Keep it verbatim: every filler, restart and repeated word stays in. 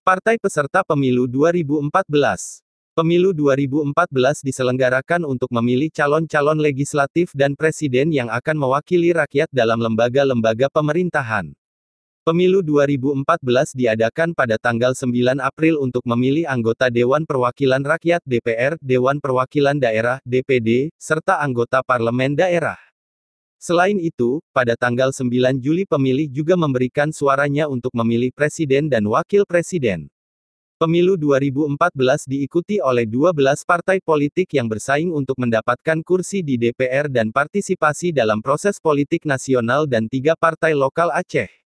Partai peserta Pemilu dua ribu empat belas. Pemilu dua ribu empat belas diselenggarakan untuk memilih calon-calon legislatif dan presiden yang akan mewakili rakyat dalam lembaga-lembaga pemerintahan. Pemilu dua ribu empat belas diadakan pada tanggal sembilan April untuk memilih anggota Dewan Perwakilan Rakyat D P R, Dewan Perwakilan Daerah D P D, serta anggota Parlemen Daerah. Selain itu, pada tanggal sembilan Juli pemilih juga memberikan suaranya untuk memilih presiden dan wakil presiden. Pemilu dua ribu empat belas diikuti oleh dua belas partai politik yang bersaing untuk mendapatkan kursi di D P R dan partisipasi dalam proses politik nasional dan tiga partai lokal Aceh.